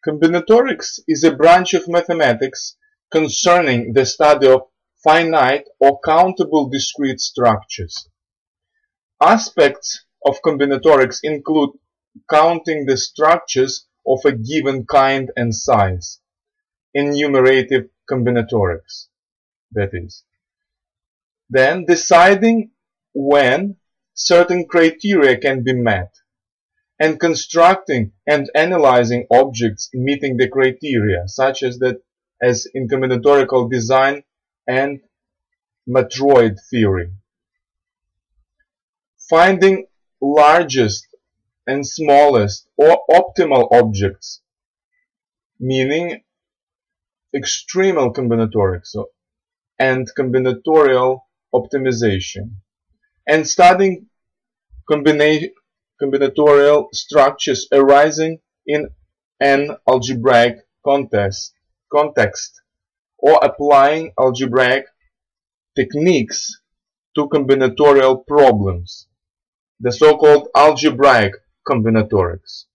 Combinatorics is a branch of mathematics concerning the study of finite or countable discrete structures. Aspects of combinatorics include counting the structures of a given kind and size, enumerative combinatorics, that is. Then deciding when certain criteria can be met, and constructing and analyzing objects meeting the criteria, such as in combinatorial design and matroid theory. Finding largest and smallest or optimal objects, meaning extremal combinatorics and combinatorial optimization, and studying combinatorial structures arising in an algebraic context or applying algebraic techniques to combinatorial problems, the so-called algebraic combinatorics.